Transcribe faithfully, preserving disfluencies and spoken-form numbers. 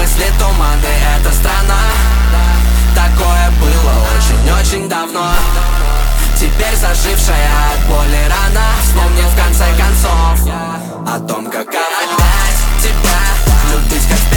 мысли туманы, это странно. Такое было очень-очень давно. Теперь зажившая от боли рана вспомнит в конце концов о том, как опять тебя любить, как